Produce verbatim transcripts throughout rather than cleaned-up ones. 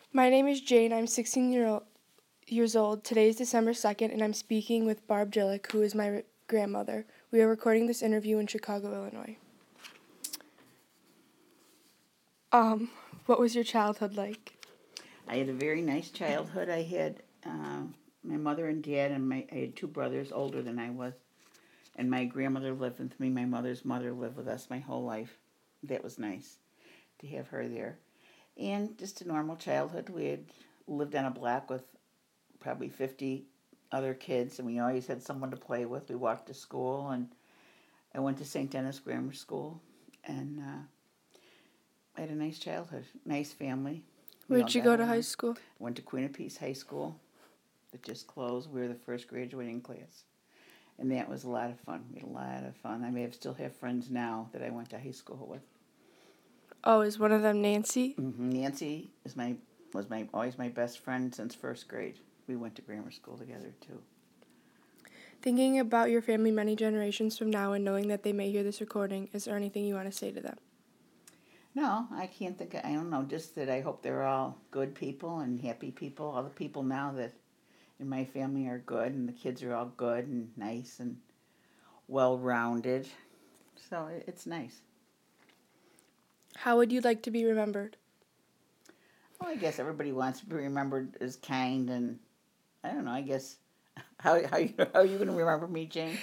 My name is Jane. I'm sixteen year old, years old. Today is December second, and I'm speaking with Barb Jillick, who is my r- grandmother. We are recording this interview in Chicago, Illinois. Um, what was your childhood like? I had a very nice childhood. I had um, my mother and dad, and my I had two brothers older than I was, and my grandmother lived with me. My mother's mother lived with us my whole life. That was nice to have her there, and just a normal childhood. We had lived on a block with probably fifty other kids, and we always had someone to play with. We walked to school, and I went to Saint Denis Grammar School, and uh, I had a nice childhood, nice family. We all Where'd you got go to high along. school? Went to Queen of Peace High School that just closed. We were the first graduating class. And that was a lot of fun. We had a lot of fun. I may have still have friends now that I went to high school with. Oh, is one of them Nancy? Mm-hmm. Nancy is my was my always my best friend since first grade. We went to grammar school together too. Thinking about your family many generations from now and knowing that they may hear this recording, is there anything you want to say to them? No, I can't think of, I don't know, just that I hope they're all good people and happy people. All the people now that in my family are good, and the kids are all good and nice and well rounded. So it's nice. How would you like to be remembered? Well, I guess everybody wants to be remembered as kind, and I don't know. I guess how how you, how are you going to remember me, Jane?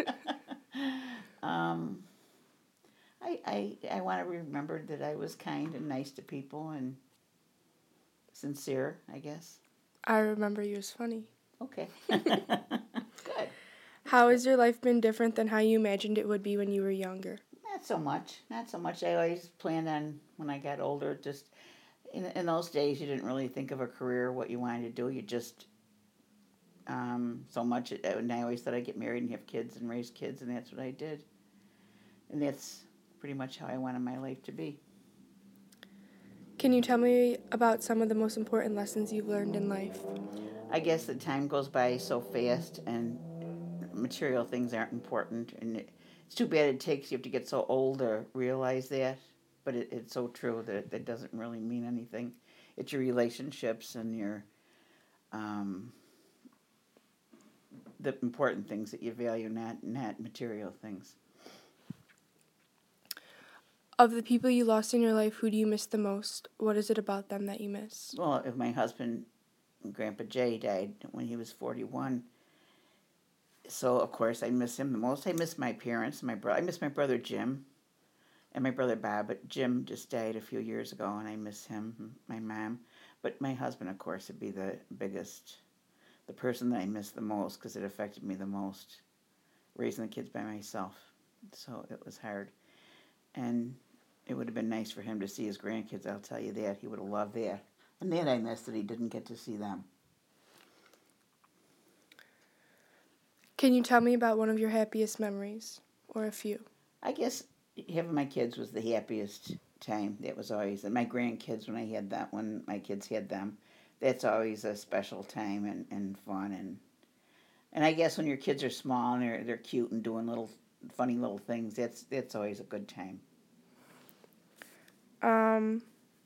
um, I I I want to be remembered that I was kind and nice to people and sincere. I guess. I remember you as funny. Okay. Good. How has your life been different than how you imagined it would be when you were younger? Not so much. Not so much. I always planned on when I got older. Just in in those days, you didn't really think of a career, what you wanted to do. You just um, so much. And I always thought I'd get married and have kids and raise kids, and that's what I did. And that's pretty much how I wanted my life to be. Can you tell me about some of the most important lessons you've learned in life? I guess the time goes by so fast, and material things aren't important. And it, it's too bad it takes you have to get so old to realize that. But it, it's so true that that doesn't really mean anything. It's your relationships and your um, the important things that you value, not not material things. Of the people you lost in your life, who do you miss the most? What is it about them that you miss? Well, if my husband, Grandpa Jay, died when he was forty-one, so of course I miss him the most. I miss my parents, my brother. I miss my brother Jim and my brother Bob. But Jim just died a few years ago, and I miss him. My mom, but my husband, of course, would be the biggest, the person that I miss the most because it affected me the most, raising the kids by myself. So it was hard, and it would have been nice for him to see his grandkids. I'll tell you that he would have loved that, and that I missed that he didn't get to see them. Can you tell me about one of your happiest memories, or a few? I guess having my kids was the happiest time. That was always, and my grandkids when I had that, when my kids had them, that's always a special time and, and fun. And and I guess when your kids are small and they're they're cute and doing little funny little things, that's that's always a good time. Um,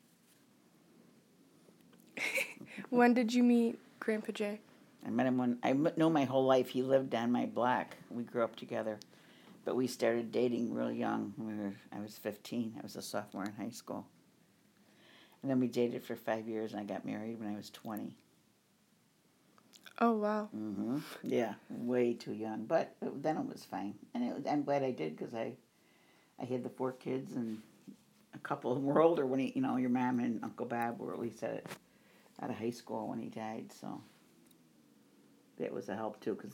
when did you meet Grandpa Jay? I met him when I know my whole life. He lived on my block. We grew up together, but we started dating real young. We were I was fifteen. I was a sophomore in high school, and then we dated for five years. And I got married when I was twenty. Oh, wow. Mm-hmm. Yeah, way too young, but then it was fine, and it was, I'm glad I did because I, I had the four kids, and a couple of them were older when he, you know, your mom and Uncle Bob were at least at, out of high school when he died, so that was a help too because